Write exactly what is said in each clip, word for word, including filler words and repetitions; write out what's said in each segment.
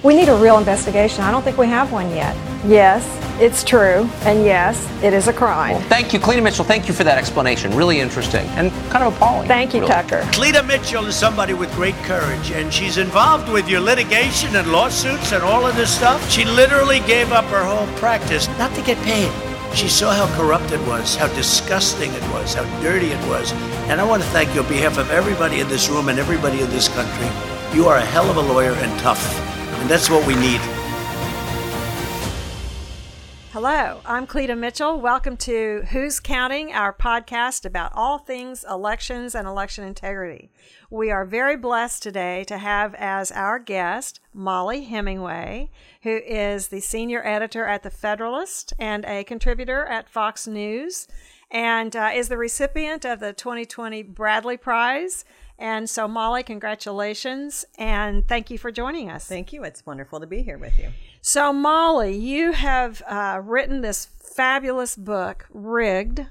We need a real investigation. I don't think we have one yet. Yes, it's true, and yes, it is a crime. Well, thank you, Cleta Mitchell. Thank you for that explanation. Really interesting and kind of appalling. Thank you, really. Tucker. Cleta Mitchell is somebody with great courage, and she's involved with your litigation and lawsuits and all of this stuff. She literally gave up her whole practice, not to get paid. She saw how corrupt it was, how disgusting it was, how dirty it was. And I want to thank you on behalf of everybody in this room and everybody in this country. You are a hell of a lawyer and tough, and that's what we need. Hello, I'm Cleta Mitchell. Welcome to Who's Counting, our podcast about all things elections and election integrity. We are very blessed today to have as our guest Mollie Hemingway, who is the senior editor at The Federalist and a contributor at Fox News, and uh, is the recipient of the twenty twenty Bradley Prize. And so, Mollie, congratulations, and thank you for joining us. Thank you. It's wonderful to be here with you. So, Mollie, you have uh, written this fabulous book, Rigged,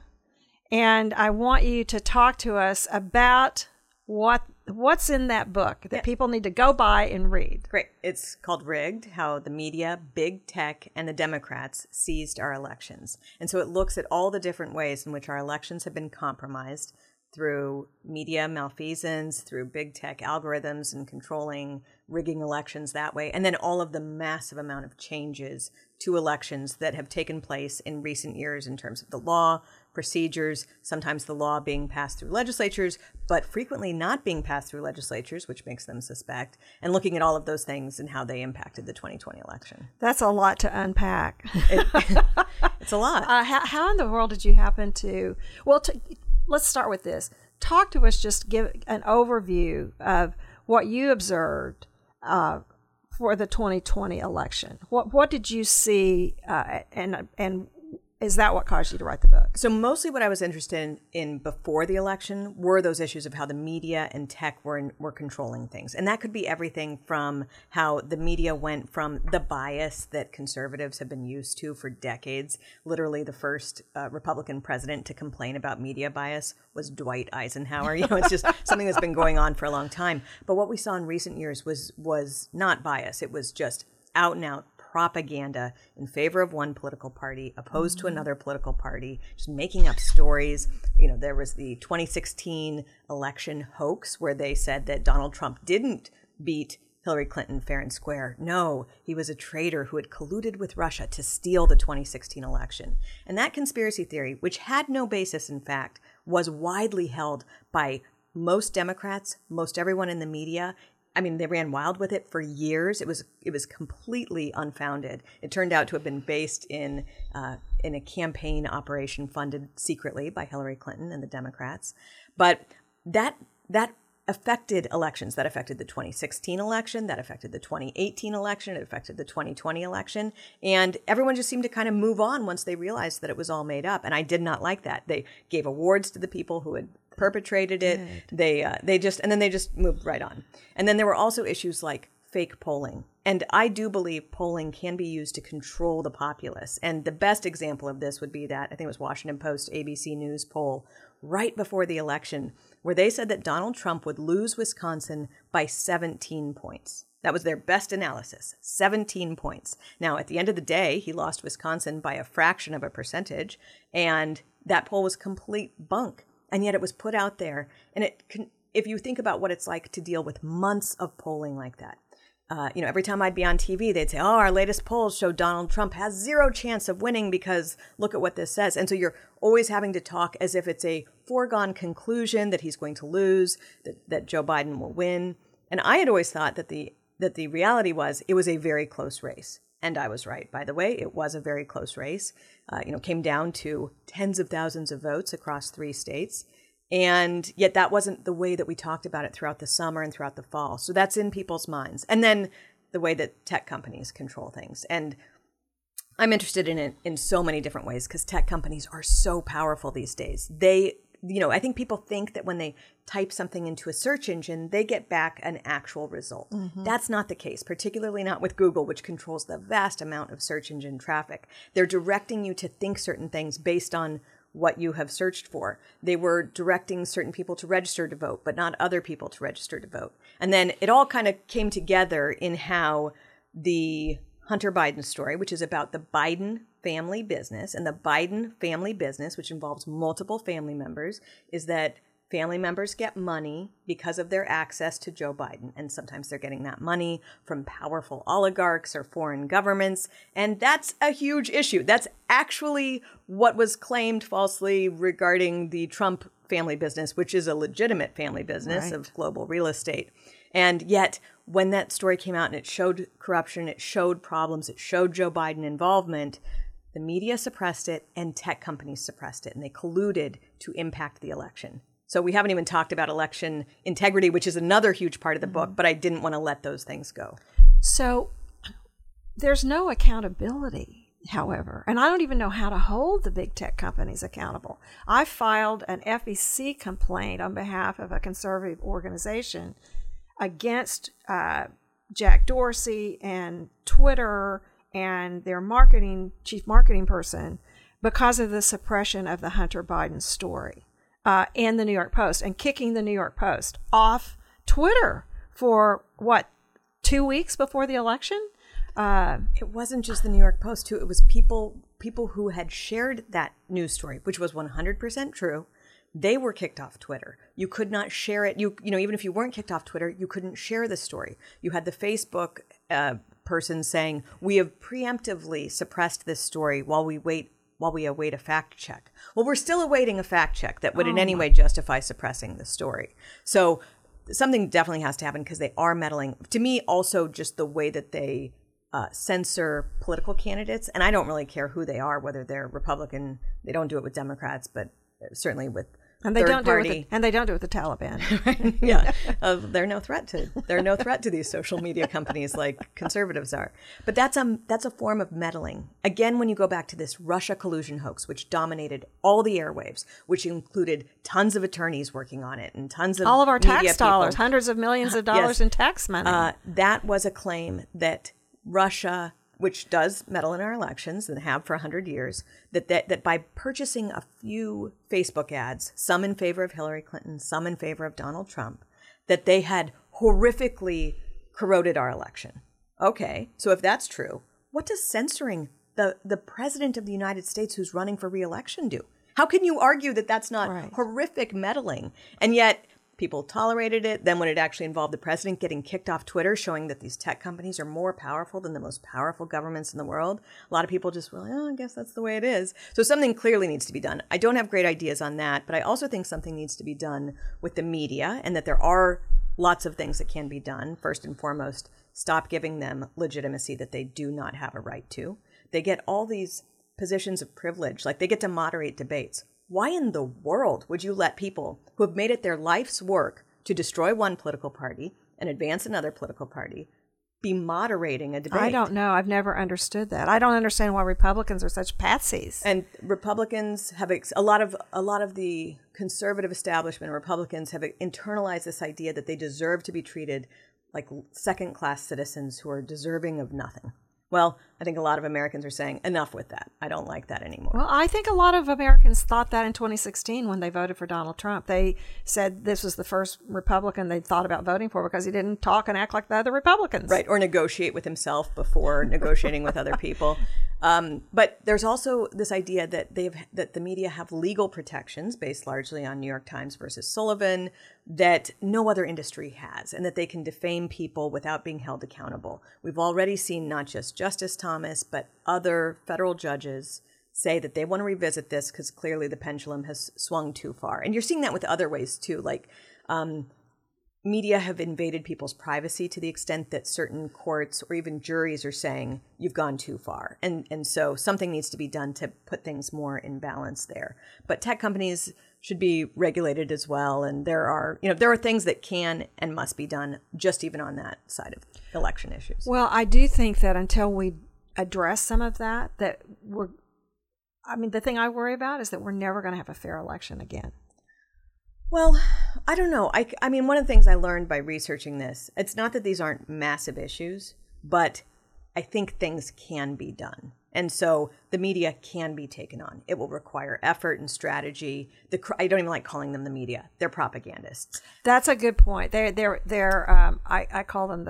and I want you to talk to us about what what's in that book that yeah. people need to go by and read. Great. It's called Rigged, How the Media, Big Tech, and the Democrats Seized Our Elections. And so it looks at all the different ways in which our elections have been compromised through media malfeasance, through big tech algorithms and controlling, rigging elections that way, and then all of the massive amount of changes to elections that have taken place in recent years in terms of the law, procedures, sometimes the law being passed through legislatures, but frequently not being passed through legislatures, which makes them suspect, and looking at all of those things and how they impacted the twenty twenty election. That's a lot to unpack. It, it's a lot. Uh, how, how in the world did you happen to, well, to, let's start with this. Talk to us, just give an overview of what you observed uh, for the twenty twenty election. What what did you see, uh, and and is that what caused you to write the book? So mostly what I was interested in, in before the election were those issues of how the media and tech were in, were controlling things. And that could be everything from how the media went from the bias that conservatives have been used to for decades. Literally the first uh, Republican president to complain about media bias was Dwight Eisenhower. You know, it's just something that's been going on for a long time. But what we saw in recent years was was not bias. It was just out and out propaganda in favor of one political party, opposed mm-hmm. to another political party, just making up stories. You know, there was the twenty sixteen election hoax where they said that Donald Trump didn't beat Hillary Clinton fair and square. No, he was a traitor who had colluded with Russia to steal the twenty sixteen election. And that conspiracy theory, which had no basis in fact, was widely held by most Democrats, most everyone in the media. I mean, they ran wild with it for years. It was it was completely unfounded. It turned out to have been based in uh, in a campaign operation funded secretly by Hillary Clinton and the Democrats. But that that affected elections. That affected the twenty sixteen election. That affected the twenty eighteen election. It affected the twenty twenty election. And everyone just seemed to kind of move on once they realized that it was all made up. And I did not like that. They gave awards to the people who had perpetrated it. Good. They uh, they just and then they just moved right on. And then there were also issues like fake polling. And I do believe polling can be used to control the populace. And the best example of this would be that, I think it was Washington Post, A B C News poll right before the election, where they said that Donald Trump would lose Wisconsin by seventeen points. That was their best analysis, seventeen points. Now, at the end of the day, he lost Wisconsin by a fraction of a percentage, and that poll was complete bunk. And yet it was put out there. And it can, if you think about what it's like to deal with months of polling like that, uh, you know, every time I'd be on T V, they'd say, oh, our latest polls show Donald Trump has zero chance of winning because look at what this says. And so you're always having to talk as if it's a foregone conclusion that he's going to lose, that, that Joe Biden will win. And I had always thought that the that the reality was it was a very close race. And I was right, by the way. It was a very close race. Uh, you know, came down to tens of thousands of votes across three states. And yet that wasn't the way that we talked about it throughout the summer and throughout the fall. So that's in people's minds. And then the way that tech companies control things. And I'm interested in it in so many different ways because tech companies are so powerful these days. They, you know, I think people think that when they type something into a search engine, they get back an actual result. Mm-hmm. That's not the case, particularly not with Google, which controls the vast amount of search engine traffic. They're directing you to think certain things based on what you have searched for. They were directing certain people to register to vote, but not other people to register to vote. And then it all kind of came together in how the Hunter Biden story, which is about the Biden family business. And the Biden family business, which involves multiple family members, is that family members get money because of their access to Joe Biden. And sometimes they're getting that money from powerful oligarchs or foreign governments. And that's a huge issue. That's actually what was claimed falsely regarding the Trump family business, which is a legitimate family business Right. of global real estate. And yet, when that story came out and it showed corruption, it showed problems, it showed Joe Biden involvement, the media suppressed it and tech companies suppressed it. And they colluded to impact the election. So we haven't even talked about election integrity, which is another huge part of the mm-hmm. book, but I didn't want to let those things go. So there's no accountability, however, and I don't even know how to hold the big tech companies accountable. I filed an F E C complaint on behalf of a conservative organization against uh, Jack Dorsey and Twitter and their marketing chief marketing person because of the suppression of the Hunter Biden story. Uh, and the New York Post, and kicking the New York Post off Twitter for, what, two weeks before the election? Uh, it wasn't just the New York Post, too. It was people people who had shared that news story, which was one hundred percent true. They were kicked off Twitter. You could not share it. You you know, even if you weren't kicked off Twitter, you couldn't share the story. You had the Facebook uh, person saying, we have preemptively suppressed this story while we wait while we await a fact check. Well, we're still awaiting a fact check that would oh in any way justify suppressing the story. So something definitely has to happen because they are meddling. To me, also just the way that they uh, censor political candidates, and I don't really care who they are, whether they're Republican. They don't do it with Democrats, but certainly with and they third don't party. do it with the, and they don't do it with the Taliban. yeah, uh, they're no threat to they're no threat to these social media companies like conservatives are. But that's a that's a form of meddling. Again, when you go back to this Russia collusion hoax, which dominated all the airwaves, which included tons of attorneys working on it and tons of all of our tax media dollars, people. hundreds of millions of dollars yes. in tax money. Uh, that was a claim that Russia, which does meddle in our elections and have for one hundred years, that, that that by purchasing a few Facebook ads, some in favor of Hillary Clinton, some in favor of Donald Trump, that they had horrifically corroded our election. Okay, so if that's true, what does censoring the, the president of the United States who's running for re-election do? How can you argue that that's not right. horrific meddling? And yet people tolerated it. Then when it actually involved the president getting kicked off Twitter, showing that these tech companies are more powerful than the most powerful governments in the world, a lot of people just were like, oh, I guess that's the way it is. So something clearly needs to be done. I don't have great ideas on that, but I also think something needs to be done with the media, and that there are lots of things that can be done. First and foremost, stop giving them legitimacy that they do not have a right to. They get all these positions of privilege, like they get to moderate debates. Why in the world would you let people who have made it their life's work to destroy one political party and advance another political party be moderating a debate? I don't know. I've never understood that. I don't understand why Republicans are such patsies. And Republicans have ex- a lot of a lot of the conservative establishment. Republicans have internalized this idea that they deserve to be treated like second-class citizens who are deserving of nothing. Well, I think a lot of Americans are saying, enough with that. I don't like that anymore. Well, I think a lot of Americans thought that in twenty sixteen when they voted for Donald Trump. They said this was the first Republican they thought about voting for because he didn't talk and act like the other Republicans. Right, or negotiate with himself before negotiating with other people. Um, but there's also this idea that they've that the media have legal protections based largely on New York Times versus Sullivan that no other industry has, and that they can defame people without being held accountable. We've already seen not just Justice Thomas, but other federal judges say that they want to revisit this because clearly the pendulum has swung too far. And you're seeing that with other ways too, like um, media have invaded people's privacy to the extent that certain courts or even juries are saying you've gone too far. And and so something needs to be done to put things more in balance there. But tech companies should be regulated as well. And there are, you know, there are things that can and must be done just even on that side of election issues. Well, I do think that until we address some of that, that we're, I mean, the thing I worry about is that we're never going to have a fair election again. Well, I don't know. I, I mean, one of the things I learned by researching this, it's not that these aren't massive issues, but I think things can be done. And so the media can be taken on. It will require effort and strategy. The I don't even like calling them the media. They're propagandists. That's a good point. They're, they're, they're, um, I, I call them the,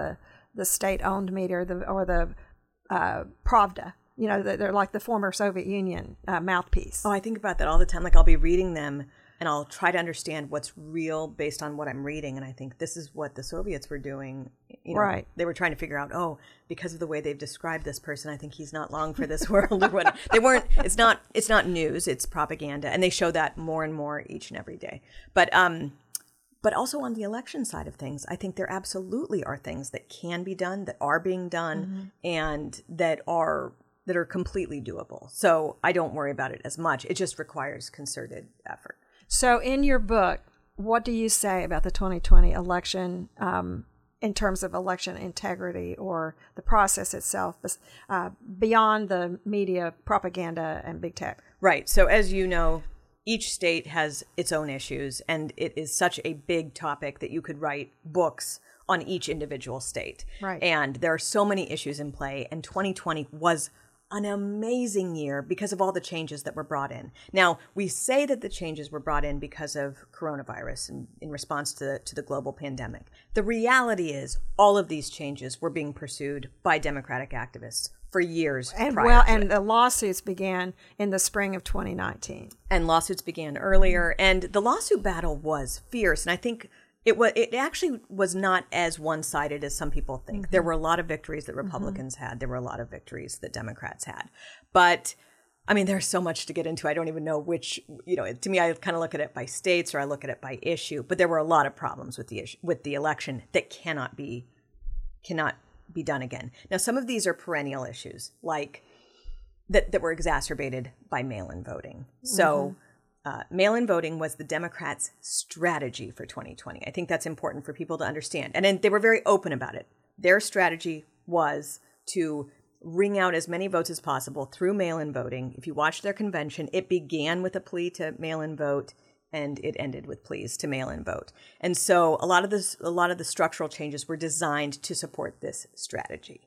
the state-owned media or the, or the uh, Pravda. You know, they're like the former Soviet Union uh, mouthpiece. Oh, I think about that all the time. Like I'll be reading them and I'll try to understand what's real based on what I'm reading. And I think this is what the Soviets were doing. You know, right. They were trying to figure out, oh, because of the way they've described this person, I think he's not long for this world or whatever. They weren't, it's not, it's not news, it's propaganda. And they show that more and more each and every day. But, um, but also on the election side of things, I think there absolutely are things that can be done, that are being done, mm-hmm. and that are that are completely doable. So I don't worry about it as much. It just requires concerted effort. So in your book, what do you say about the twenty twenty election um, in terms of election integrity or the process itself, uh, beyond the media propaganda and big tech? Right. So as you know, each state has its own issues, and it is such a big topic that you could write books on each individual state. Right. And there are so many issues in play, and twenty twenty was an amazing year because of all the changes that were brought in. Now, we say that the changes were brought in because of coronavirus and in response to, to the global pandemic. The reality is all of these changes were being pursued by Democratic activists for years and prior well to and it. The lawsuits began in the spring of twenty nineteen. And lawsuits began earlier, and the lawsuit battle was fierce. And I think It was. It actually was not as one-sided as some people think. Mm-hmm. There were a lot of victories that Republicans mm-hmm. had. There were a lot of victories that Democrats had. But, I mean, there's so much to get into. I don't even know which, you know, to me, I kind of look at it by states or I look at it by issue. But there were a lot of problems with the issue, with the election that cannot be, cannot be done again. Now, some of these are perennial issues, like that, that were exacerbated by mail-in voting. So... Mm-hmm. Uh, mail-in voting was the Democrats' strategy for twenty twenty. I think that's important for people to understand. And then they were very open about it. Their strategy was to wring out as many votes as possible through mail-in voting. If you watch their convention, it began with a plea to mail-in vote, and it ended with pleas to mail-in vote. And so a lot of this, a lot of the structural changes were designed to support this strategy.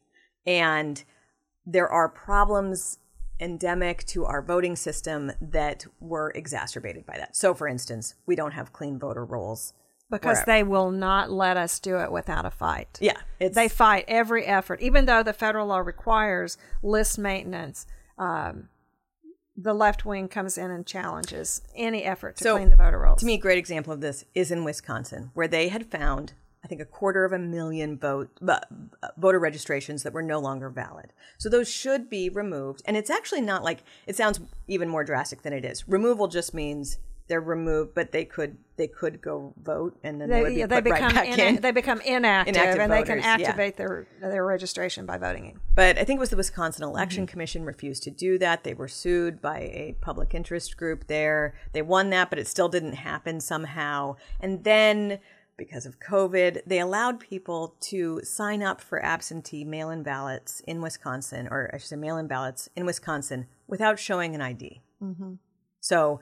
And there are problems endemic to our voting system that were exacerbated by that. So, for instance, we don't have clean voter rolls. Because wherever. they will not let us do it without a fight. Yeah. It's, they fight every effort. Even though the federal law requires list maintenance, um, the left wing comes in and challenges any effort to so, clean the voter rolls. To me, a great example of this is in Wisconsin, where they had found, I think, a quarter of a million vote uh, voter registrations that were no longer valid. So those should be removed. And it's actually not like, it sounds even more drastic than it is. Removal just means they're removed, but they could they could go vote, and then they, they would be yeah, put they become right back ina- in. They become inactive, inactive and voters, they can activate yeah. their their registration by voting in. But I think it was the Wisconsin Election mm-hmm. Commission refused to do that. They were sued by a public interest group there. They won that, but it still didn't happen somehow. And then, because of COVID, they allowed people to sign up for absentee mail-in ballots in Wisconsin, or I should say mail-in ballots in Wisconsin, without showing an I D. Mm-hmm. So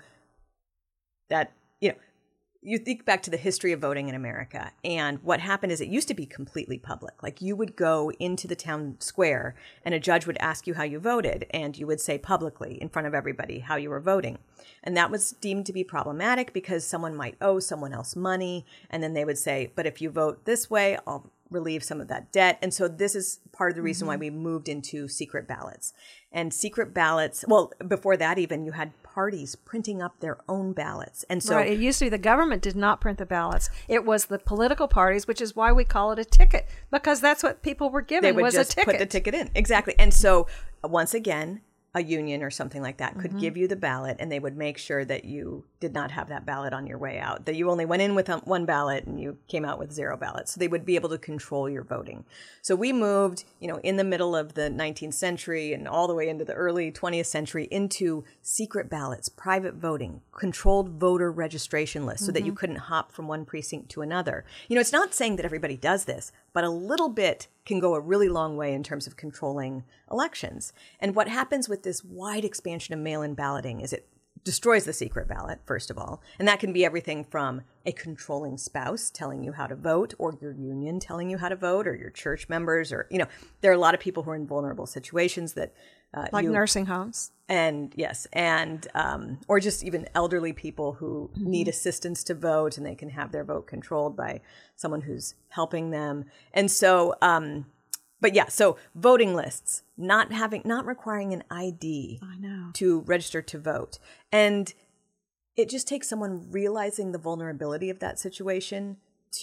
that, you know, you think back to the history of voting in America, and what happened is it used to be completely public. Like, you would go into the town square and a judge would ask you how you voted, and you would say publicly in front of everybody how you were voting. And that was deemed to be problematic because someone might owe someone else money, and then they would say, but if you vote this way, I'll relieve some of that debt. And so this is part of the reason mm-hmm. why we moved into secret ballots. And secret ballots, well, before that even, you had parties printing up their own ballots. And so right. It used to be the government did not print the ballots. It was the political parties, which is why we call it a ticket, because that's what people were given they would was just a ticket. Put the ticket in. Exactly. And so once again, a union or something like that could mm-hmm. give you the ballot, and they would make sure that you did not have that ballot on your way out, that you only went in with one ballot and you came out with zero ballots. So they would be able to control your voting. So we moved, you know, in the middle of the nineteenth century and all the way into the early twentieth century into secret ballots, private voting, controlled voter registration lists, mm-hmm. so that you couldn't hop from one precinct to another. You know, it's not saying that everybody does this, but a little bit can go a really long way in terms of controlling elections. And what happens with this wide expansion of mail-in balloting is it destroys the secret ballot, first of all. And that can be everything from a controlling spouse telling you how to vote, or your union telling you how to vote, or your church members, or, you know, there are a lot of people who are in vulnerable situations that uh, Like you, nursing homes. And yes, and um, or just even elderly people who mm-hmm. need assistance to vote, and they can have their vote controlled by someone who's helping them. And so, um, but yeah, so voting lists, not having, not requiring an I D I know. to register to vote. And it just takes someone realizing the vulnerability of that situation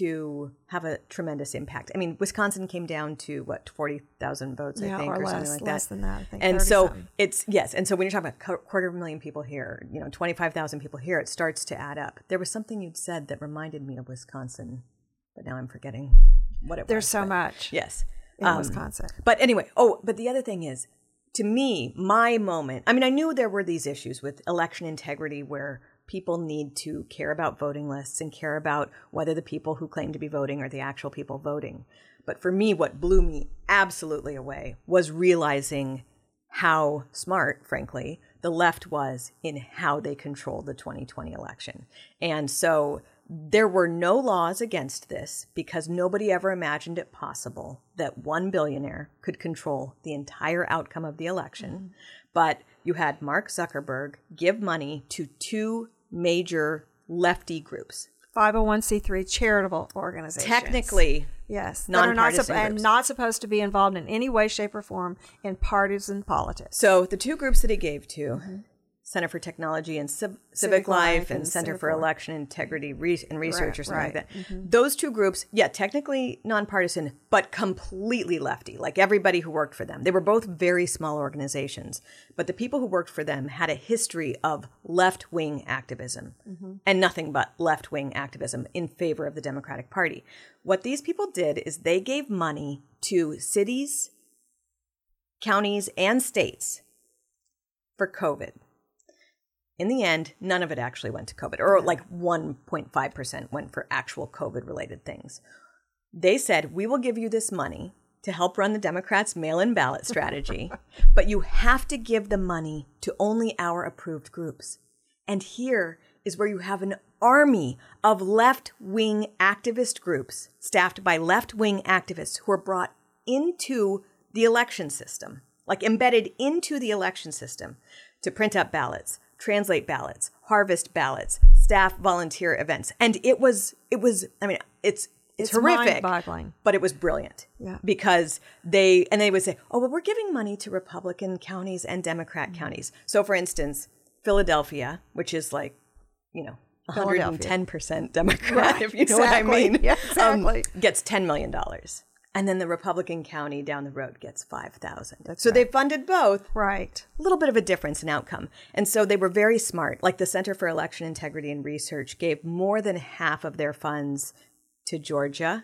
to have a tremendous impact. I mean, Wisconsin came down to what, forty thousand votes, yeah, I think, or, or less, something like less that. than that, I think. And so something. it's, yes. And so when you're talking about a quarter of a million people here, you know, twenty-five thousand people here, it starts to add up. There was something you'd said that reminded me of Wisconsin, but now I'm forgetting what it There's was. so but, much Yes. in Um, Wisconsin. But anyway, oh, but the other thing is, to me, my moment, I mean, I knew there were these issues with election integrity where people need to care about voting lists and care about whether the people who claim to be voting are the actual people voting. But for me, what blew me absolutely away was realizing how smart, frankly, the left was in how they controlled the twenty twenty election. And so there were no laws against this because nobody ever imagined it possible that one billionaire could control the entire outcome of the election. Mm-hmm. But you had Mark Zuckerberg give money to two major lefty groups. five oh one c three charitable organizations. Technically, yes, that nonpartisan are not sup- and groups. not supposed to be involved in any way, shape, or form in partisan politics. So the two groups that he gave to, mm-hmm. Center for Technology and Civ- Civic, Civic Life, Life and, and Center Center for Election Integrity Re- and Research right, or something right. like that. Mm-hmm. Those two groups, yeah, technically nonpartisan, but completely lefty, like everybody who worked for them. They were both very small organizations, but the people who worked for them had a history of left-wing activism mm-hmm. and nothing but left-wing activism in favor of the Democratic Party. What these people did is they gave money to cities, counties, and states for COVID. In the end, none of it actually went to COVID, or like one point five percent went for actual COVID-related things. They said, we will give you this money to help run the Democrats' mail-in ballot strategy, but you have to give the money to only our approved groups. And here is where you have an army of left-wing activist groups staffed by left-wing activists who are brought into the election system, like embedded into the election system to print up ballots, translate ballots, harvest ballots, staff volunteer events. And it was, it was, I mean, it's, it's, it's horrific, mind-boggling. But it was brilliant. Yeah. Because they, and they would say, oh, well, we're giving money to Republican counties and Democrat mm-hmm. counties. So for instance, Philadelphia, which is like, you know, one hundred ten percent Democrat, right, if you know exactly. what I mean, yeah, exactly. um, gets ten million dollars. And then the Republican county down the road gets five thousand dollars. That's so right. they funded both. Right. A little bit of a difference in outcome. And so they were very smart. Like the Center for Election Integrity and Research gave more than half of their funds to Georgia,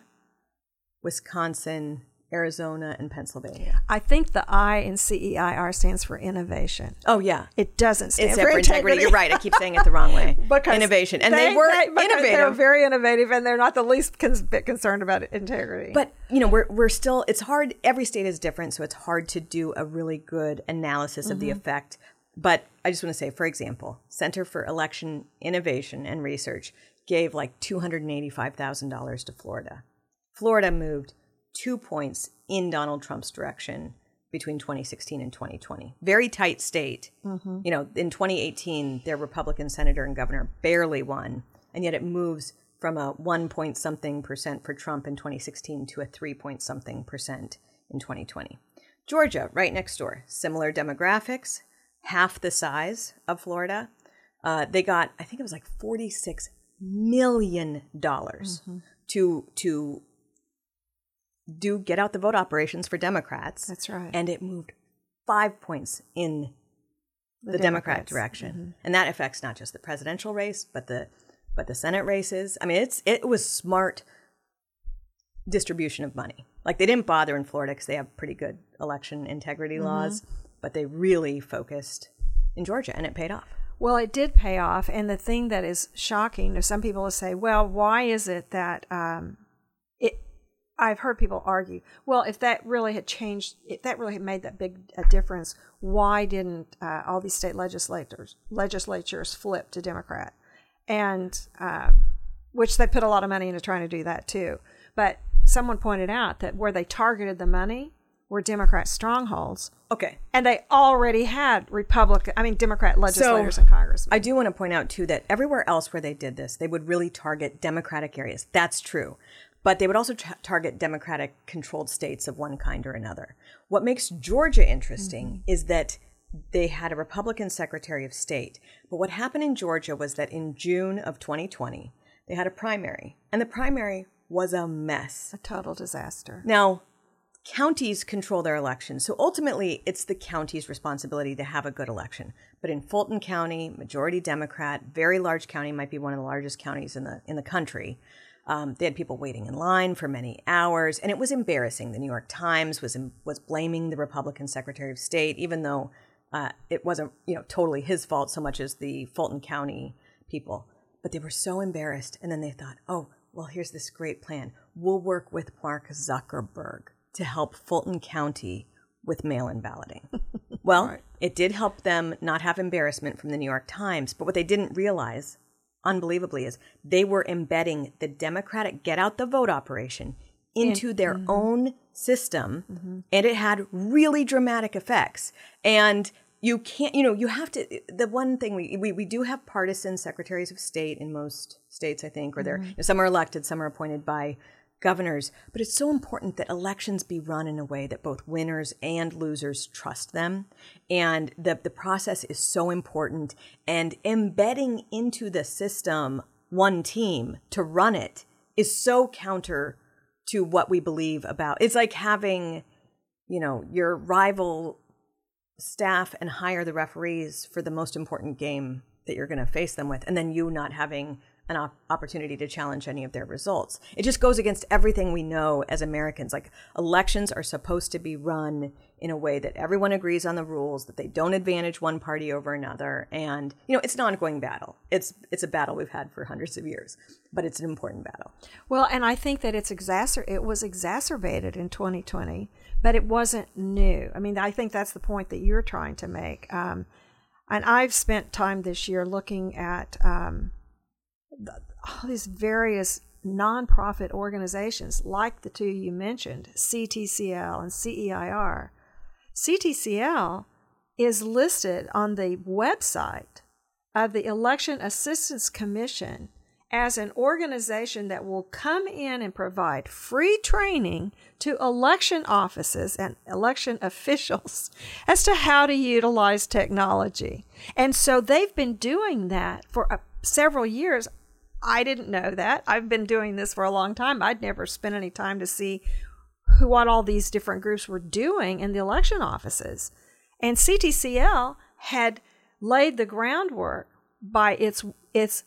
Wisconsin, Arizona, and Pennsylvania. I think the I in C E I R stands for innovation. Oh, yeah. It doesn't stand it's for integrity. integrity. You're right. I keep saying it the wrong way. Because innovation. And they, they were they, innovative. They're very innovative, and they're not the least cons- bit concerned about integrity. But, you know, we're we're still, it's hard. Every state is different, so it's hard to do a really good analysis of mm-hmm. the effect. But I just want to say, for example, Center for Election Innovation and Research gave like two hundred eighty-five thousand dollars to Florida. Florida moved two points in Donald Trump's direction between twenty sixteen and twenty twenty. Very tight state. Mm-hmm. You know, in twenty eighteen, their Republican senator and governor barely won, and yet it moves from a one point something percent for Trump in twenty sixteen to a three point something percent in twenty twenty. Georgia, right next door, similar demographics, half the size of Florida. Uh, they got, I think it was like forty-six million dollars mm-hmm. to to do get out the vote operations for Democrats. That's right. And it moved five points in the, the Democrat direction. Mm-hmm. And that affects not just the presidential race, but the but the Senate races. I mean, it's it was smart distribution of money. Like they didn't bother in Florida because they have pretty good election integrity mm-hmm. laws, but they really focused in Georgia, and it paid off. Well, it did pay off. And the thing that is shocking is some people will say, well, why is it that um, it I've heard people argue, well, if that really had changed, if that really had made that big a difference, why didn't uh, all these state legislators legislatures flip to Democrat? And uh, which they put a lot of money into trying to do that too. But someone pointed out that where they targeted the money were Democrat strongholds. Okay. And they already had Republican, I mean, Democrat legislators so, and congressmen. I do want to point out, too, that everywhere else where they did this, they would really target Democratic areas. That's true. But they would also tra- target Democratic-controlled states of one kind or another. What makes Georgia interesting mm-hmm. is that they had a Republican Secretary of State. But what happened in Georgia was that in June of twenty twenty, they had a primary. And the primary was a mess. A total disaster. Now, counties control their elections. So ultimately, it's the county's responsibility to have a good election. But in Fulton County, majority Democrat, very large county, might be one of the largest counties in the in the country. Um, they had people waiting in line for many hours, and it was embarrassing. The New York Times was was blaming the Republican Secretary of State, even though uh, it wasn't, you know, totally his fault so much as the Fulton County people. But they were so embarrassed, and then they thought, oh, well, here's this great plan. We'll work with Mark Zuckerberg to help Fulton County with mail-in balloting. Well, right. It did help them not have embarrassment from the New York Times, but what they didn't realize, unbelievably, is they were embedding the Democratic get-out-the-vote operation into In, their mm-hmm. own system, mm-hmm. and it had really dramatic effects. And you can't, you know, you have to, the one thing, we we, we do have partisan secretaries of state in most states, I think, or they're, mm-hmm. you know, some are elected, some are appointed by governors, but it's so important that elections be run in a way that both winners and losers trust them. And the, the process is so important. And embedding into the system one team to run it is so counter to what we believe about. It's like having, you know, your rival staff and hire the referees for the most important game that you're going to face them with, and then you not having an op- opportunity to challenge any of their results. It just goes against everything we know as Americans. Like, elections are supposed to be run in a way that everyone agrees on the rules, that they don't advantage one party over another. And, you know, it's an ongoing battle. It's it's a battle we've had for hundreds of years, but it's an important battle. Well, and I think that it's exacer- it was exacerbated in twenty twenty, but it wasn't new. I mean, I think that's the point that you're trying to make. Um, and I've spent time this year looking at um, all these various nonprofit organizations like the two you mentioned, C T C L and C E I R. C T C L is listed on the website of the Election Assistance Commission as an organization that will come in and provide free training to election offices and election officials as to how to utilize technology. And so they've been doing that for uh, several years. I didn't know that. I've been doing this for a long time. I'd never spent any time to see who, what all these different groups were doing in the election offices. And C T C L had laid the groundwork by its its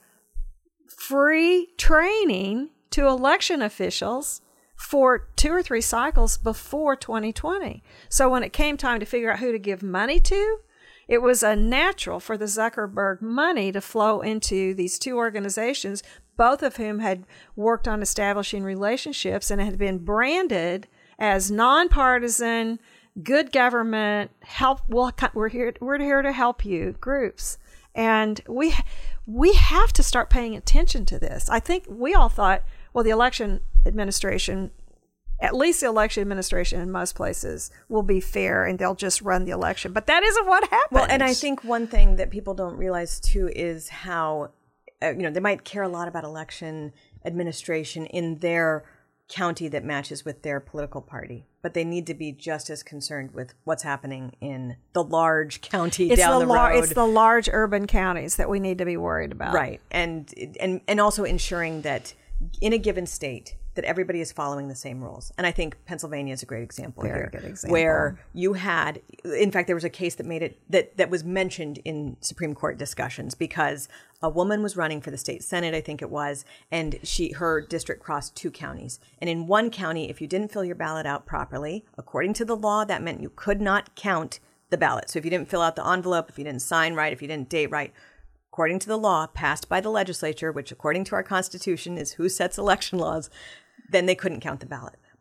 free training to election officials for two or three cycles before twenty twenty. So when it came time to figure out who to give money to, it was a natural for the Zuckerberg money to flow into these two organizations, both of whom had worked on establishing relationships and had been branded as nonpartisan, good government, help. Well, we're here. We're here to help you groups, and we we have to start paying attention to this. I think we all thought, well, the election administration, at least the election administration in most places, will be fair and they'll just run the election. But that isn't what happens. Well, and I think one thing that people don't realize, too, is how, uh, you know, they might care a lot about election administration in their county that matches with their political party, but they need to be just as concerned with what's happening in the large county it's down the, the lar- road. It's the large urban counties that we need to be worried about. Right. And and and also ensuring that in a given state, that everybody is following the same rules. And I think Pennsylvania is a great example Very here. good example. Where you had, in fact, there was a case that made it, that, that was mentioned in Supreme Court discussions because a woman was running for the state Senate, I think it was, and she her district crossed two counties. And in one county, if you didn't fill your ballot out properly, according to the law, that meant you could not count the ballot. So if you didn't fill out the envelope, if you didn't sign right, if you didn't date right, according to the law passed by the legislature, which according to our Constitution is who sets election laws, then they couldn't count the ballot.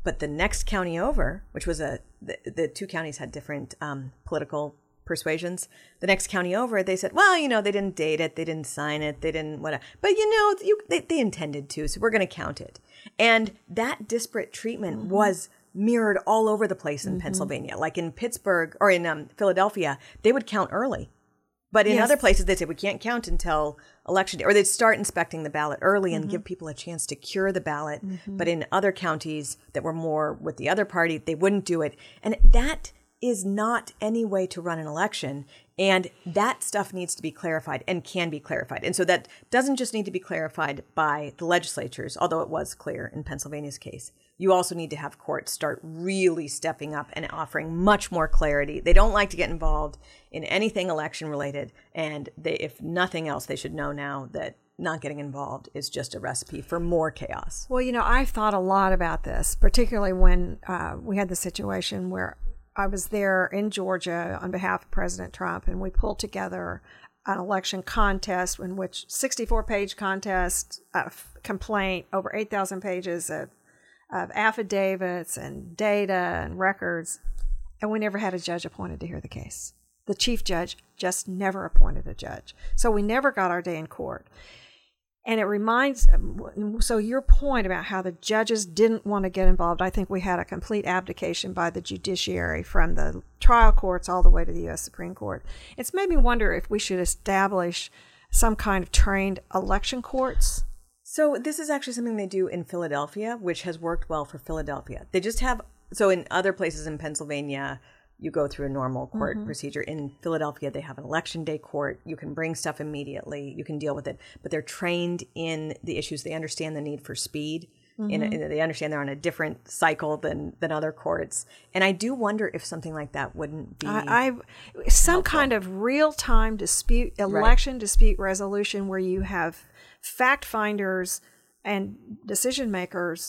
but the next county over, which was a, the, the two counties had different um, political persuasions. The next county over, they said, well, you know, they didn't date it, they didn't sign it, they didn't whatever. But you know, you, they, they intended to, so we're going to count it. And that disparate treatment mm-hmm. was mirrored all over the place in mm-hmm. Pennsylvania. Like in Pittsburgh or in um, Philadelphia, they would count early. But in yes. other places, they'd say, we can't count until election day. Or they'd start inspecting the ballot early and mm-hmm. give people a chance to cure the ballot. Mm-hmm. But in other counties that were more with the other party, they wouldn't do it. And that is not any way to run an election. And that stuff needs to be clarified and can be clarified. And so that doesn't just need to be clarified by the legislatures, although it was clear in Pennsylvania's case. You also need to have courts start really stepping up and offering much more clarity. They don't like to get involved in anything election related. And they, if nothing else, they should know now that not getting involved is just a recipe for more chaos. Well, you know, I've thought a lot about this, particularly when uh, we had the situation where I was there in Georgia on behalf of President Trump, and we pulled together an election contest in which sixty-four page contest, uh, complaint, over eight thousand pages of, of affidavits and data and records, and we never had a judge appointed to hear the case. The chief judge just never appointed a judge. So we never got our day in court. And it reminds, so your point about how the judges didn't want to get involved, I think we had a complete abdication by the judiciary from the trial courts all the way to the U S Supreme Court. It's made me wonder if we should establish some kind of trained election courts. So this is actually something they do in Philadelphia, which has worked well for Philadelphia. They just have, so in other places in Pennsylvania, you go through a normal court mm-hmm. procedure. In Philadelphia, they have an election day court. You can bring stuff immediately. You can deal with it. But they're trained in the issues. They understand the need for speed. Mm-hmm. In a, in a, they understand they're on a different cycle than, than other courts. And I do wonder if something like that wouldn't be I, I Some helpful. Kind of real-time dispute, election right. dispute resolution where you have fact finders and decision makers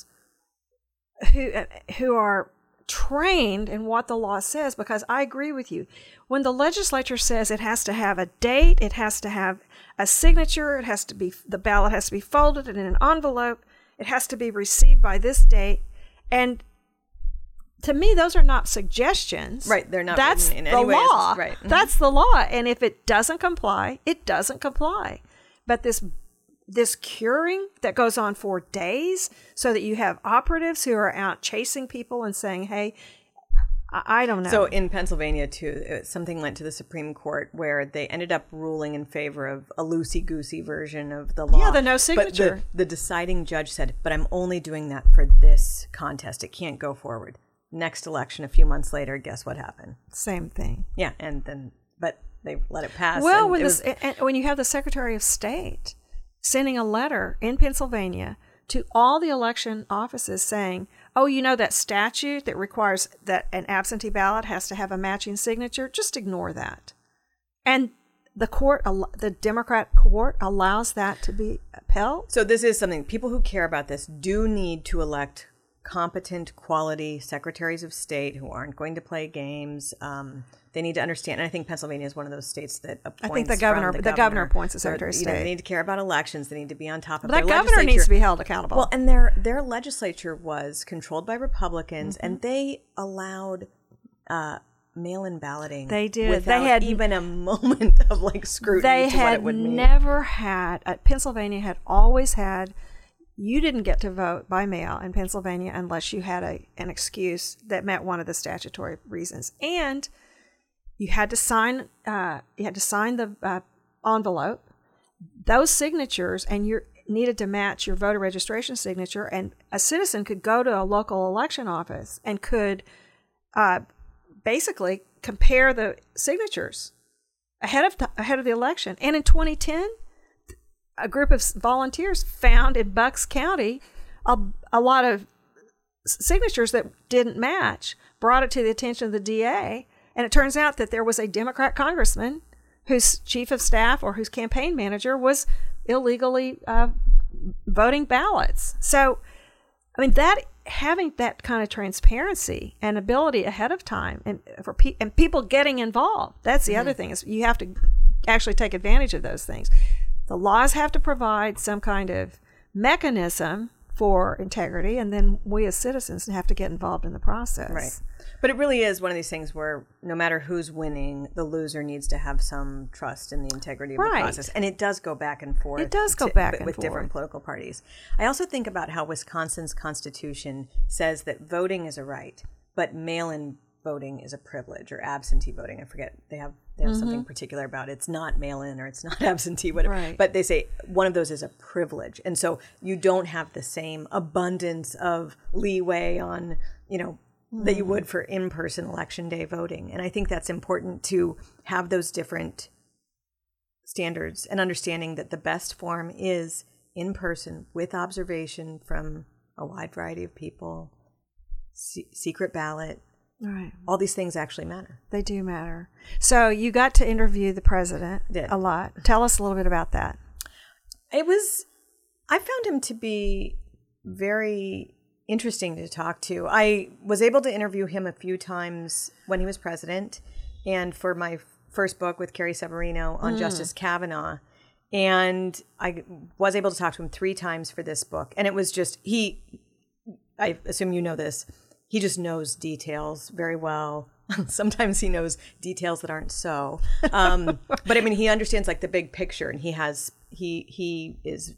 who who are trained in what the law says, because I agree with you. When the legislature says it has to have a date, it has to have a signature, it has to be, the ballot has to be folded in an envelope, it has to be received by this date, and to me, those are not suggestions. Right, they're not That's written in the any way. law. Right. Mm-hmm. That's the law, and if it doesn't comply, it doesn't comply. But this This curing that goes on for days so that you have operatives who are out chasing people and saying, hey, I, I don't know. So in Pennsylvania, too, something went to the Supreme Court where they ended up ruling in favor of a loosey-goosey version of the law. Yeah, the no signature. But the, the deciding judge said, but I'm only doing that for this contest. It can't go forward. Next election, a few months later, guess what happened? Same thing. Yeah, and then, but they let it pass. Well, when, was, this, and when you have the Secretary of State sending a letter in Pennsylvania to all the election offices saying, oh, you know that statute that requires that an absentee ballot has to have a matching signature? Just ignore that. And the court, the Democrat court allows that to be upheld. So this is something, people who care about this do need to elect competent, quality secretaries of state who aren't going to play games. Um, they need to understand, and I think Pennsylvania is one of those states that appoints. I think the governor, the, the governor, governor appoints the secretary of state. You know, they need to care about elections. They need to be on top of but their that governor needs to be held accountable. Well, and their their legislature was controlled by Republicans, mm-hmm. and they allowed uh, mail-in balloting. They did. Without they had even a moment of like scrutiny they to what it would mean. They had never had. Uh, Pennsylvania had always had. You didn't get to vote by mail in Pennsylvania unless you had a an excuse that met one of the statutory reasons, and you had to sign. Uh, you had to sign the uh, envelope. Those signatures, and you needed to match your voter registration signature. And a citizen could go to a local election office and could uh, basically compare the signatures ahead of the, ahead of the election. And in twenty ten. A group of volunteers found in Bucks County a, a lot of signatures that didn't match, brought it to the attention of the D A, and it turns out that there was a Democrat congressman whose chief of staff or whose campaign manager was illegally uh, voting ballots. So, I mean, that having that kind of transparency and ability ahead of time, and for pe- and people getting involved, that's the mm-hmm. other thing, is you have to actually take advantage of those things. The laws have to provide some kind of mechanism for integrity, and then we as citizens have to get involved in the process. Right. But it really is one of these things where no matter who's winning, the loser needs to have some trust in the integrity of Right. the process. And it does go back and forth. It does go to- back and with forth. different political parties. I also think about how Wisconsin's constitution says that voting is a right, but mail-in voting is a privilege, or absentee voting. I forget. They have they have something particular about it. It's not mail-in or it's not absentee, whatever. Right. But they say one of those is a privilege. And so you don't have the same abundance of leeway on, you know, that you would for in-person election day voting. And I think that's important to have those different standards and understanding that the best form is in person with observation from a wide variety of people, se- secret ballot. Right. All these things actually matter. They do matter. So you got to interview the president Did. a lot. Tell us a little bit about that. It was, I found him to be very interesting to talk to. I was able to interview him a few times when he was president and for my first book with Carrie Severino on mm. Justice Kavanaugh. And I was able to talk to him three times for this book. And it was just, he, I assume you know this, he just knows details very well. Sometimes he knows details that aren't so. Um, but I mean, he understands like the big picture, and he has, he, he is,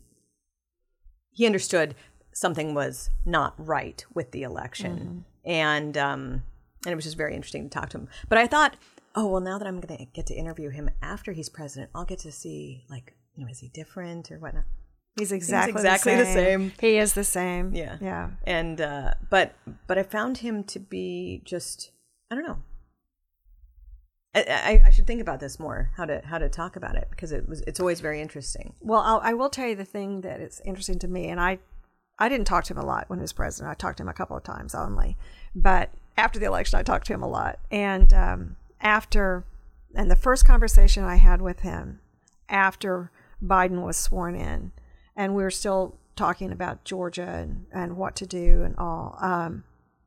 he understood something was not right with the election. Mm-hmm. And, um, and it was just very interesting to talk to him. But I thought, oh, well, now that I'm going to get to interview him after he's president, I'll get to see, like, you know, is he different or whatnot? He's exactly, He's exactly the, the same. same. He is the same. Yeah. Yeah. And, uh, but, but I found him to be just, I don't know. I, I, I should think about this more, how to, how to talk about it, because it was, it's always very interesting. Well, I'll, I will tell you the thing that is interesting to me, and I, I didn't talk to him a lot when he was president. I talked to him a couple of times only, but after the election, I talked to him a lot. And, um, after, and the first conversation I had with him after Biden was sworn in, and we were still talking about Georgia and, and what to do and all. Um,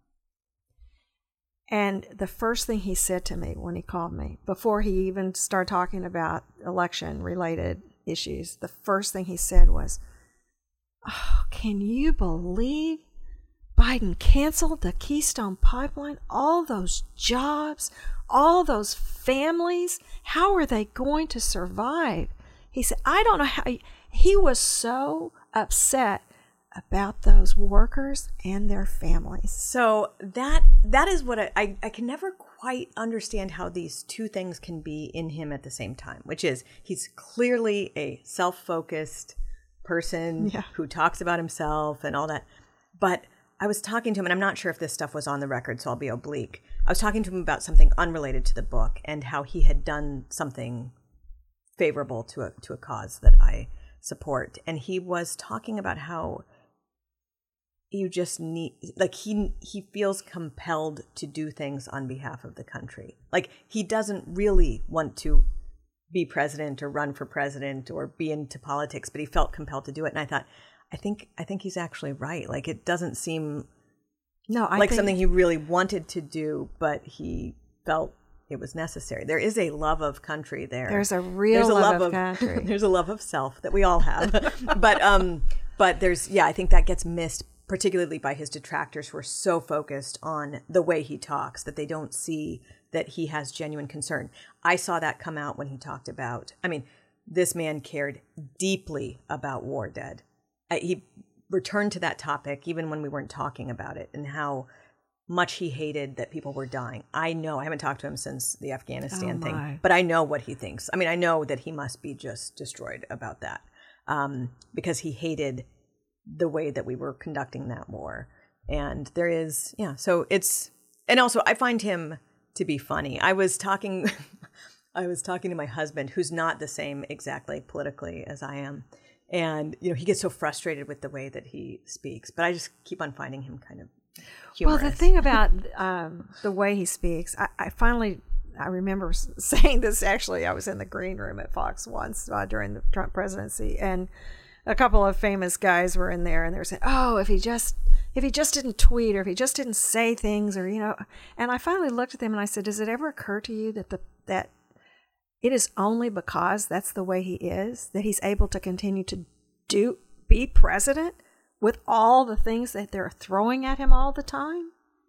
and the first thing he said to me when he called me, before he even started talking about election-related issues, the first thing he said was, oh, can you believe Biden canceled the Keystone Pipeline? All those jobs, all those families, how are they going to survive? He said, I don't know how. He, he was so upset about those workers and their families. So that that is what I, I, I can never quite understand how these two things can be in him at the same time, which is he's clearly a self-focused person yeah. who talks about himself and all that. But I was talking to him, and I'm not sure if this stuff was on the record, so I'll be oblique. I was talking to him about something unrelated to the book and how he had done something favorable to a to a cause that I support. And he was talking about how you just need, like he he feels compelled to do things on behalf of the country. Like he doesn't really want to be president or run for president or be into politics, but he felt compelled to do it. And I thought, I think I think he's actually right. Like it doesn't seem no, I like think, something he really wanted to do, but he felt it was necessary. There is a love of country there. There's a real there's a love, love of, of country. There's a love of self that we all have. but um, but there's yeah, I think that gets missed, particularly by his detractors who are so focused on the way he talks that they don't see that he has genuine concern. I saw that come out when he talked about, I mean, this man cared deeply about war dead. Uh, he returned to that topic even when we weren't talking about it, and how much he hated that people were dying. I know, I haven't talked to him since the Afghanistan oh thing, but I know what he thinks. I mean, I know that he must be just destroyed about that um, because he hated the way that we were conducting that war. And there is, yeah, so it's, and also I find him to be funny. I was talking, I was talking to my husband, who's not the same exactly politically as I am. And, you know, he gets so frustrated with the way that he speaks, but I just keep on finding him kind of humorous. Well, the thing about um, the way he speaks, I, I finally, I remember saying this, actually, I was in the green room at Fox once uh, during the Trump presidency, and a couple of famous guys were in there, and they were saying, oh, if he just, if he just didn't tweet, or if he just didn't say things, or, you know, and I finally looked at them and I said, does it ever occur to you that the, that it is only because that's the way he is that he's able to continue to do, be president with all the things that they're throwing at him all the time?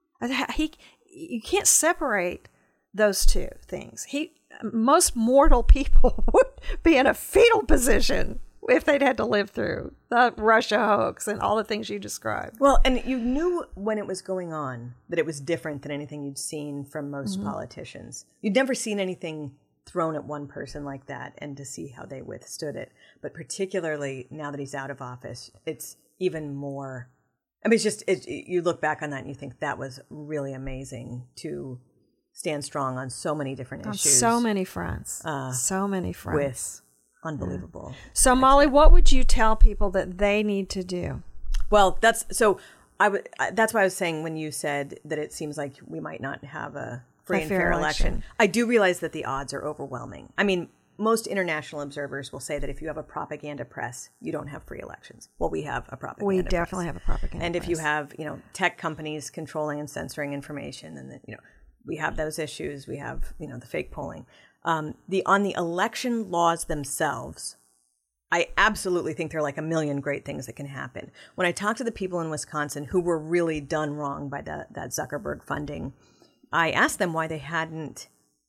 He, you can't separate those two things. He, most mortal people would be in a fetal position if they'd had to live through the Russia hoax and all the things you described. Well, and you knew when it was going on that it was different than anything you'd seen from most mm-hmm. politicians. You'd never seen anything thrown at one person like that, and to see how they withstood it. But particularly now that he's out of office, it's even more. I mean, it's just, it, you look back on that and you think that was really amazing to stand strong on so many different on issues. So many fronts. Uh, so many fronts. With unbelievable. Yeah. So, Molly, what would you tell people that they need to do? Well, that's, so I w- that's why I was saying when you said that it seems like we might not have a free a and fair, fair election. election. I do realize that the odds are overwhelming. I mean, most international observers will say that if you have a propaganda press, you don't have free elections. Well, we have a propaganda we press. We definitely have a propaganda and press. And if you have, you know, tech companies controlling and censoring information, and, the, you know, we have those issues. We have, you know, the fake polling. Um, the on the election laws themselves, I absolutely think there are like a million great things that can happen. When I talked to the people in Wisconsin who were really done wrong by the, that Zuckerberg funding, I asked them why they hadn't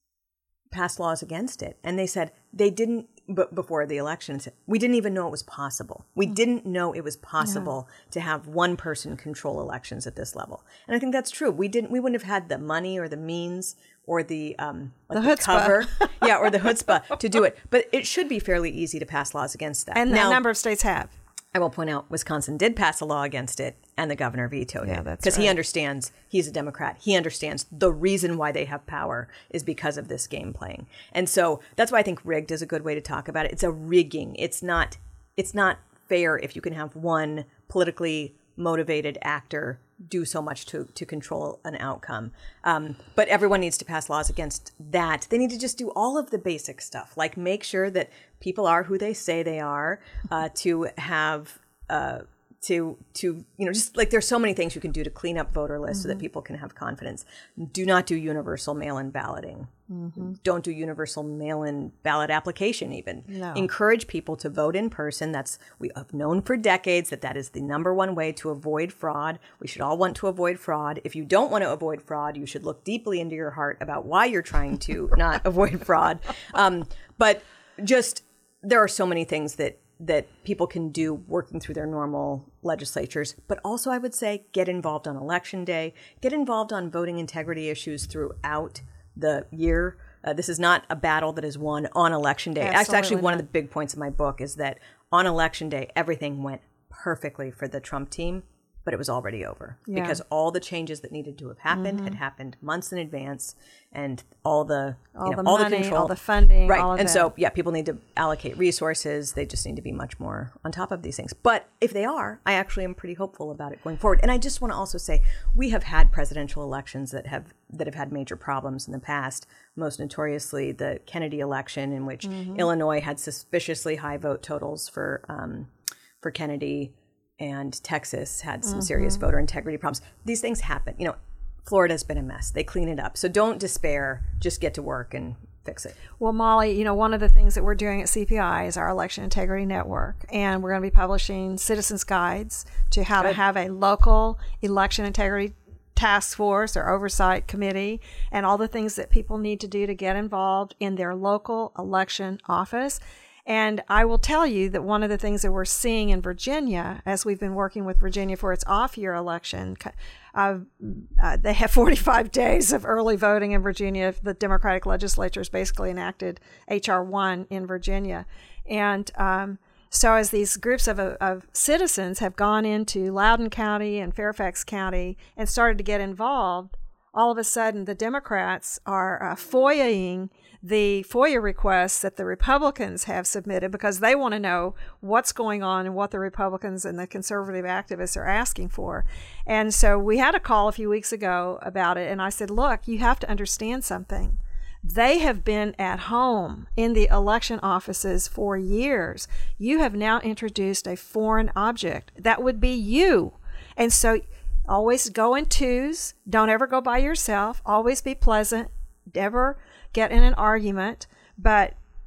passed laws against it. And they said they didn't, but before the election, we didn't even know it was possible. We didn't know it was possible yeah. to have one person control elections at this level. And I think that's true. We didn't, we wouldn't have had the money or the means or the, um, like the, the chutzpah. cover, yeah, or the chutzpah to do it. But it should be fairly easy to pass laws against that. And now, a number of states have. I will point out, Wisconsin did pass a law against it, and the governor vetoed yeah, it. that's Because right. he understands, he's a Democrat, he understands the reason why they have power is because of this game playing. And so that's why I think rigged is a good way to talk about it. It's a rigging. It's not, it's not fair if you can have one politically motivated actor do so much to, to control an outcome. Um, but everyone needs to pass laws against that. They need to just do all of the basic stuff, like make sure that people are who they say they are, uh, to have, uh, to, to, you know, just like there's so many things you can do to clean up voter lists mm-hmm. so that people can have confidence. Do not do universal mail-in balloting. Mm-hmm. Don't do universal mail-in ballot application even. No. Encourage people to vote in person. That's, we have known for decades that that is the number one way to avoid fraud. We should all want to avoid fraud. If you don't want to avoid fraud, you should look deeply into your heart about why you're trying to not avoid fraud. Um, but just, there are so many things that that people can do working through their normal legislatures. But also, I would say, get involved on election day. Get involved on voting integrity issues throughout the year. Uh, this is not a battle that is won on election day. Absolutely That's actually one not. of the big points of my book is that on election day, everything went perfectly for the Trump team, but it was already over. Yeah. Because all the changes that needed to have happened mm-hmm. had happened months in advance, and all the all, you know, the, all money, the control, all the funding, right? all of and that. so, yeah, people need to allocate resources. They just need to be much more on top of these things. But if they are, I actually am pretty hopeful about it going forward. And I just want to also say we have had presidential elections that have that have had major problems in the past. Most notoriously, the Kennedy election, in which mm-hmm. Illinois had suspiciously high vote totals for um, for Kennedy. And Texas had some mm-hmm. serious voter integrity problems. These things happen. You know, Florida's been a mess. They clean it up. So don't despair. Just get to work and fix it. Well, Molly, you know, one of the things that we're doing at C P I is our Election Integrity Network. And we're going to be publishing citizens' guides to how Good. to have a local election integrity task force or oversight committee and all the things that people need to do to get involved in their local election office. And I will tell you that one of the things that we're seeing in Virginia, as we've been working with Virginia for its off-year election, uh, uh, they have forty-five days of early voting in Virginia. The Democratic legislature has basically enacted H R one in Virginia. And um, so as these groups of, of citizens have gone into Loudoun County and Fairfax County and started to get involved, all of a sudden the Democrats are uh, FOIAing the FOIA requests that the Republicans have submitted because they want to know what's going on and what the Republicans and the conservative activists are asking for. And so we had a call a few weeks ago about it, and I said, look, you have to understand something. They have been at home in the election offices for years. You have now introduced a foreign object. That would be you. And so always go in twos. Don't ever go by yourself. Always be pleasant. Never get in an argument, but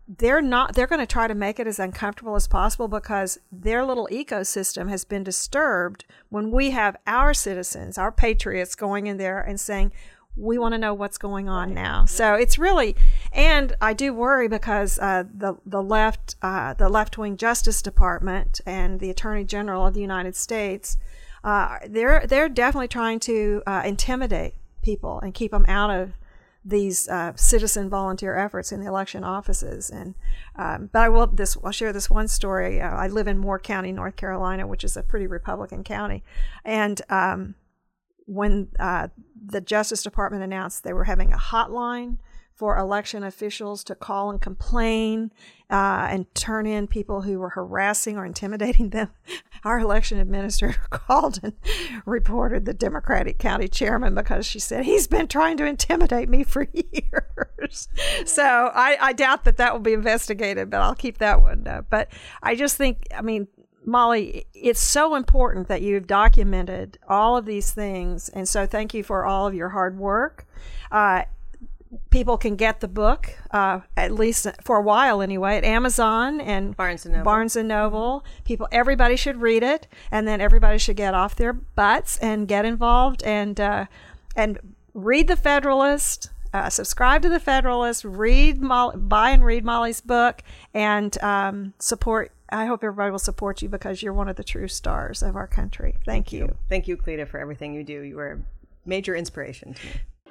they're not, they're going to try to make it as uncomfortable as possible because their little ecosystem has been disturbed when we have our citizens, our patriots going in there and saying, we want to know what's going on now. So it's really, and I do worry because uh, the the left, uh, the left-wing Justice Department and the Attorney General of the United States, uh, they're they're definitely trying to uh, intimidate people and keep them out of these uh, citizen volunteer efforts in the election offices. And um, but I will this I'll share this one story. Uh, I live in Moore County, North Carolina, which is a pretty Republican county, and um, when uh, the Justice Department announced they were having a hotline for election officials to call and complain uh, and turn in people who were harassing or intimidating them, our election administrator called and reported the Democratic county chairman because she said, he's been trying to intimidate me for years. So I, I doubt that that will be investigated, but I'll keep that one up. But I just think, I mean, Molly, it's so important that you've documented all of these things. And so thank you for all of your hard work. Uh, people can get the book, uh, at least for a while anyway, at Amazon and Barnes and Noble. Barnes and Noble. People, everybody should read it. And then everybody should get off their butts and get involved and, uh, and read the Federalist. Uh, subscribe to the Federalist, read Molly, buy and read Molly's book, and um, support. I hope everybody will support you because you're one of the true stars of our country. Thank, Thank you. you. Thank you, Cleta, for everything you do. You are a major inspiration to me.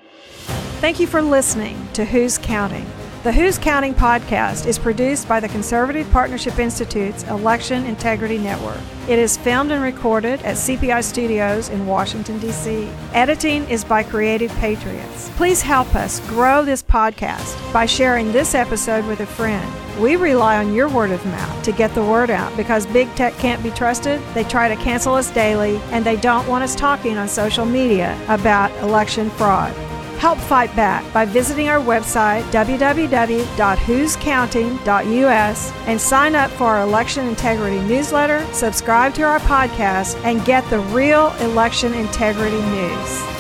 Thank you for listening to Who's Counting. The Who's Counting podcast is produced by the Conservative Partnership Institute's Election Integrity Network. It is filmed and recorded at C P I Studios in Washington, D C Editing is by Creative Patriots. Please help us grow this podcast by sharing this episode with a friend. We rely on your word of mouth to get the word out because big tech can't be trusted. They try to cancel us daily, and they don't want us talking on social media about election fraud. Help fight back by visiting our website, w w w dot whos counting dot u s, and sign up for our election integrity newsletter, subscribe to our podcast, and get the real election integrity news.